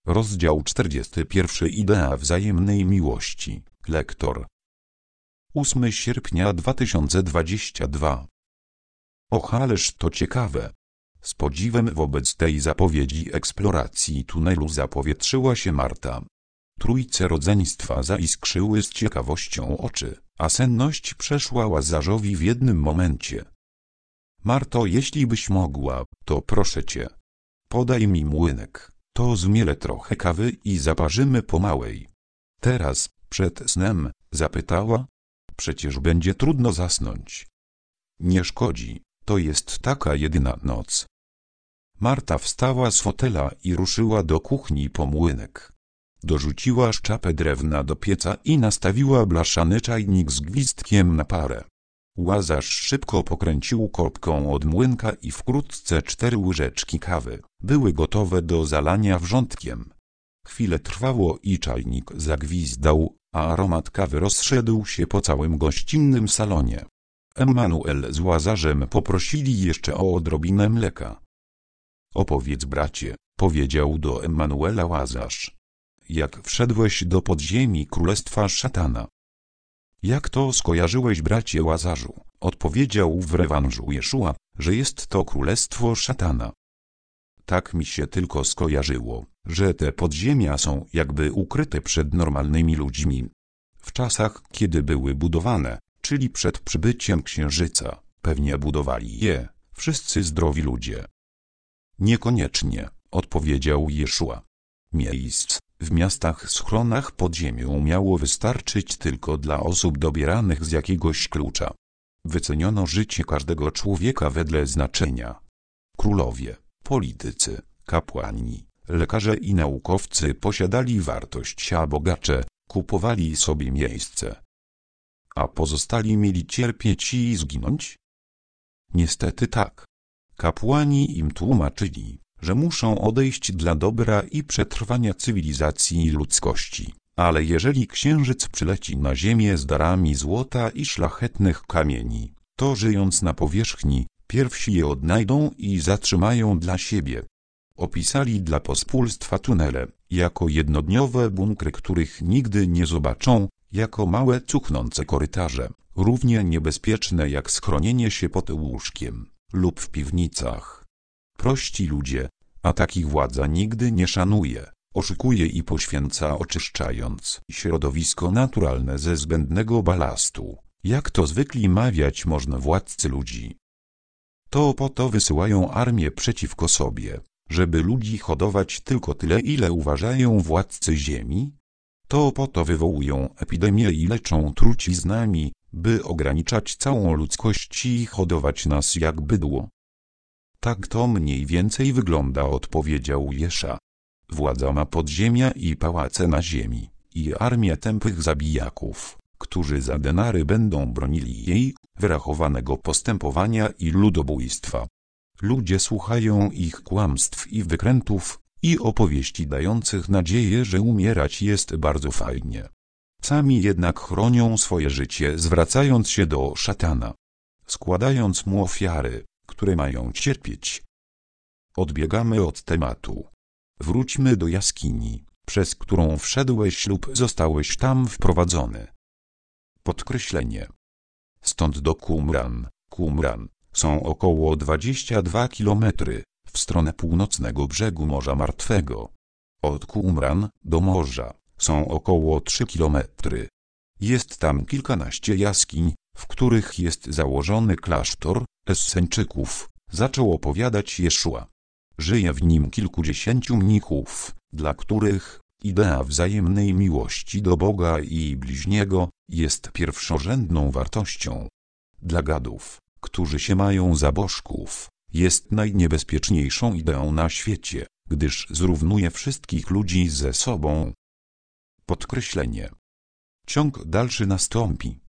Rozdział 41. Idea wzajemnej miłości. Lektor. 8 sierpnia 2022. Och, ależ to ciekawe. Z podziwem wobec tej zapowiedzi eksploracji tunelu zapowietrzyła się Marta. Trójce rodzeństwa zaiskrzyły z ciekawością oczy, a senność przeszła Łazarzowi w jednym momencie. Marto, jeśli byś mogła, to proszę cię. Podaj mi młynek, to zmielę trochę kawy i zaparzymy po małej. Teraz, przed snem, zapytała. Przecież będzie trudno zasnąć. Nie szkodzi, to jest taka jedyna noc. Marta wstała z fotela i ruszyła do kuchni po młynek. Dorzuciła szczapę drewna do pieca i nastawiła blaszany czajnik z gwizdkiem na parę. Łazarz szybko pokręcił korbką od młynka i wkrótce 4 łyżeczki kawy były gotowe do zalania wrzątkiem. Chwilę trwało i czajnik zagwizdał, a aromat kawy rozszedł się po całym gościnnym salonie. Emanuel z Łazarzem poprosili jeszcze o odrobinę mleka. Opowiedz, bracie, powiedział do Emanuela Łazarz. Jak wszedłeś do podziemi królestwa szatana? Jak to skojarzyłeś, bracie Łazarzu? Odpowiedział w rewanżu Jeszua, że jest to królestwo szatana. Tak mi się tylko skojarzyło, że te podziemia są jakby ukryte przed normalnymi ludźmi. W czasach, kiedy były budowane, czyli przed przybyciem księżyca, pewnie budowali je wszyscy zdrowi ludzie. Niekoniecznie, odpowiedział Jeszua. Miejsc w miastach schronach pod ziemią miało wystarczyć tylko dla osób dobieranych z jakiegoś klucza. Wyceniono życie każdego człowieka wedle znaczenia. Królowie, politycy, kapłani, lekarze i naukowcy posiadali wartość, a bogacze kupowali sobie miejsce. A pozostali mieli cierpieć i zginąć? Niestety tak. Kapłani im tłumaczyli, że muszą odejść dla dobra i przetrwania cywilizacji ludzkości. Ale jeżeli księżyc przyleci na ziemię z darami złota i szlachetnych kamieni, to żyjąc na powierzchni, pierwsi je odnajdą i zatrzymają dla siebie. Opisali dla pospólstwa tunele, jako jednodniowe bunkry, których nigdy nie zobaczą, jako małe cuchnące korytarze, równie niebezpieczne jak schronienie się pod łóżkiem lub w piwnicach. Prości ludzie, a takich władza nigdy nie szanuje, oszukuje i poświęca, oczyszczając środowisko naturalne ze zbędnego balastu, jak to zwykli mawiać można władcy ludzi. To po to wysyłają armię przeciwko sobie, żeby ludzi hodować tylko tyle, ile uważają władcy ziemi? To po to wywołują epidemię i leczą truciznami, by ograniczać całą ludzkość i hodować nas jak bydło. Tak to mniej więcej wygląda, odpowiedział Jesza. Władza ma podziemia i pałace na ziemi, i armię tępych zabijaków, którzy za denary będą bronili jej wyrachowanego postępowania i ludobójstwa. Ludzie słuchają ich kłamstw i wykrętów, i opowieści dających nadzieję, że umierać jest bardzo fajnie. Sami jednak chronią swoje życie, zwracając się do szatana, składając mu ofiary, które mają cierpieć. Odbiegamy od tematu. Wróćmy do jaskini, przez którą wszedłeś lub zostałeś tam wprowadzony. Podkreślenie. Stąd do Qumran są około 22 km w stronę północnego brzegu Morza Martwego. Od Qumran do morza są około 3 km. Jest tam kilkanaście jaskiń, w których jest założony klasztor Esseńczyków, zaczął opowiadać Jeszua. Żyje w nim kilkudziesięciu mnichów, dla których idea wzajemnej miłości do Boga i bliźniego jest pierwszorzędną wartością. Dla gadów, którzy się mają za bożków, jest najniebezpieczniejszą ideą na świecie, gdyż zrównuje wszystkich ludzi ze sobą. Podkreślenie. Ciąg dalszy nastąpi.